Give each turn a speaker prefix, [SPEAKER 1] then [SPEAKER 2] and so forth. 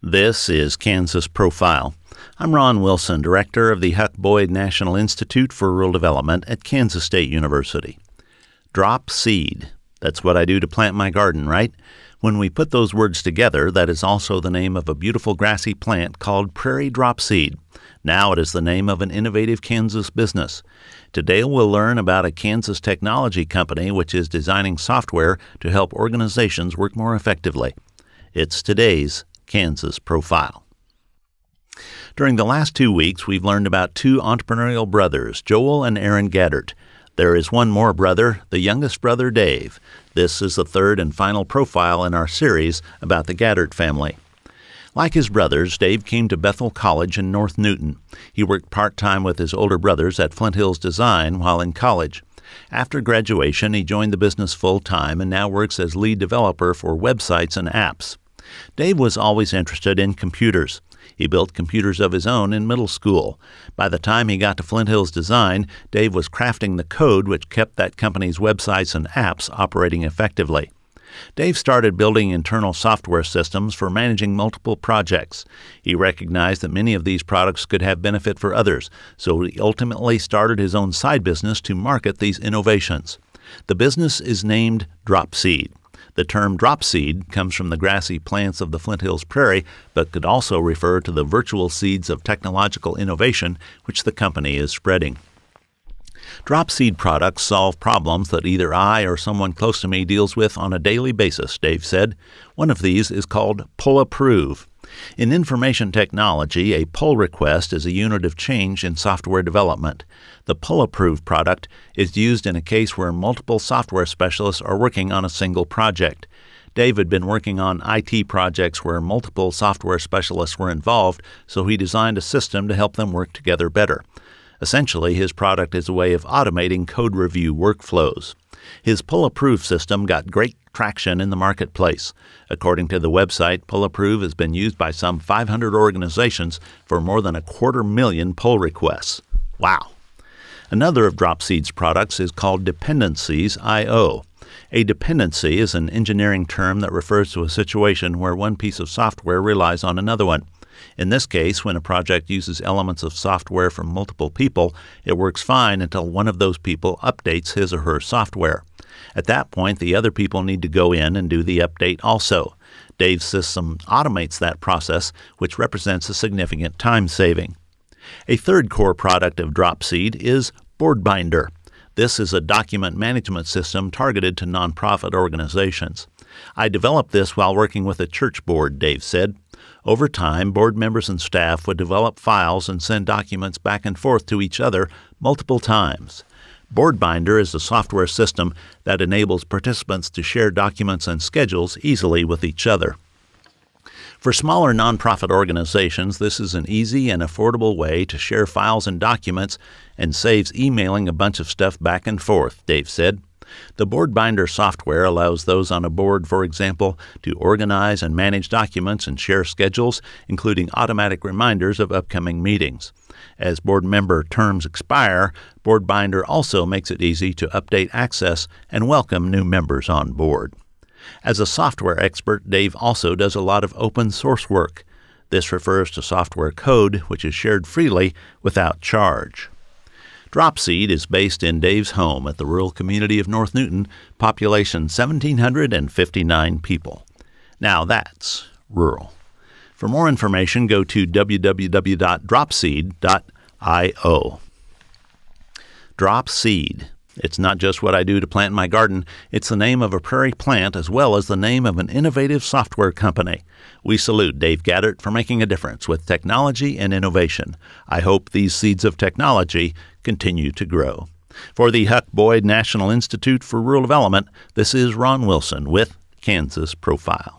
[SPEAKER 1] This is Kansas Profile. I'm Ron Wilson, director of the Huck Boyd National Institute for Rural Development at Kansas State University. Drop seed. That's what I do to plant my garden, right? When we put those words together, that is also the name of a beautiful grassy plant called prairie dropseed. Now it is the name of an innovative Kansas business. Today we'll learn about a Kansas technology company which is designing software to help organizations work more effectively. It's today's Kansas Profile. During the last 2 weeks, we've learned about two entrepreneurial brothers, Joel and Aaron Gaddert. There is one more brother, the youngest brother, Dave. This is the third and final profile in our series about the Gaddert family. Like his brothers, Dave came to Bethel College in North Newton. He worked part-time with his older brothers at Flint Hills Design while in college. After graduation, he joined the business full-time and now works as lead developer for websites and apps. Dave was always interested in computers. He built computers of his own in middle school. By the time he got to Flint Hills Design, Dave was crafting the code which kept that company's websites and apps operating effectively. Dave started building internal software systems for managing multiple projects. He recognized that many of these products could have benefit for others, so he ultimately started his own side business to market these innovations. The business is named Dropseed. The term dropseed comes from the grassy plants of the Flint Hills Prairie, but could also refer to the virtual seeds of technological innovation which the company is spreading. Dropseed products solve problems that either I or someone close to me deals with on a daily basis, Dave said. One of these is called pull approve. In information technology, a pull request is a unit of change in software development. The pull approve product is used in a case where multiple software specialists are working on a single project. Dave had been working on IT projects where multiple software specialists were involved, so he designed a system to help them work together better. Essentially, his product is a way of automating code review workflows. His Pull Approve system got great traction in the marketplace. According to the website, Pull Approve has been used by some 500 organizations for more than 250,000 pull requests. Wow! Another of Dropseed's products is called Dependencies.io. A dependency is an engineering term that refers to a situation where one piece of software relies on another one. In this case, when a project uses elements of software from multiple people, it works fine until one of those people updates his or her software. At that point, the other people need to go in and do the update also. Dave's system automates that process, which represents a significant time saving. A third core product of Dropseed is BoardBinder. This is a document management system targeted to nonprofit organizations. I developed this while working with a church board, Dave said. Over time, board members and staff would develop files and send documents back and forth to each other multiple times. BoardBinder is a software system that enables participants to share documents and schedules easily with each other. For smaller nonprofit organizations, this is an easy and affordable way to share files and documents and saves emailing a bunch of stuff back and forth, Dave said. The BoardBinder software allows those on a board, for example, to organize and manage documents and share schedules, including automatic reminders of upcoming meetings. As board member terms expire, BoardBinder also makes it easy to update access and welcome new members on board. As a software expert, Dave also does a lot of open source work. This refers to software code which is shared freely without charge. Dropseed is based in Dave's home at the rural community of North Newton, population 1,759 people. Now that's rural. For more information, go to www.dropseed.io. Dropseed. It's not just what I do to plant my garden. It's the name of a prairie plant as well as the name of an innovative software company. We salute Dave Gaddert for making a difference with technology and innovation. I hope these seeds of technology continue to grow. For the Huck Boyd National Institute for Rural Development, this is Ron Wilson with Kansas Profile.